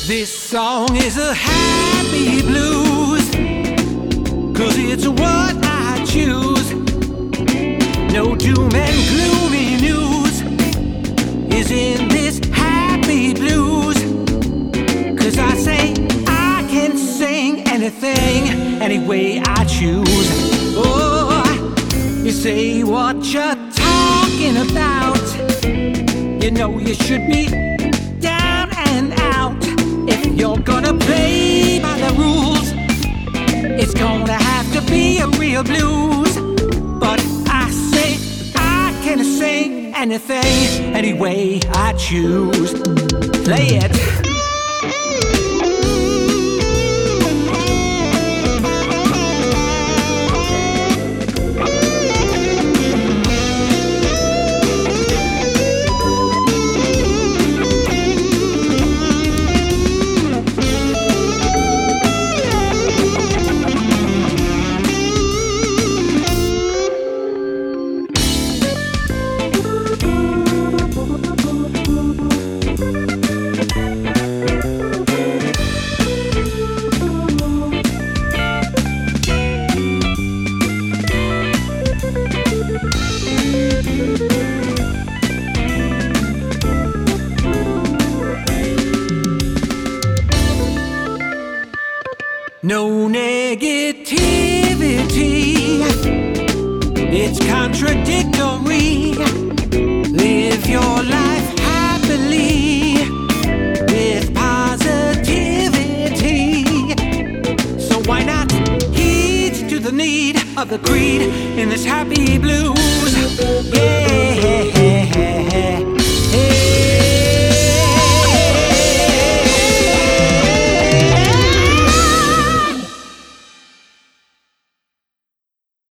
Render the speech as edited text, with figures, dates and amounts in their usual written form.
This song is a happy blues, 'cause it's what I choose. No doom and gloomy news is in this happy blues, 'cause I say I can sing anything, any way I choose. Oh, you say what you're talking about, you know you should be down and out. If you're gonna play by the rules, it's gonna have to be a real blues. But I say I can sing anything, any way I choose. Play it. No negativity, it's contradictory. Live your life happily with positivity. So why not heed to the need of the creed in this happy blue?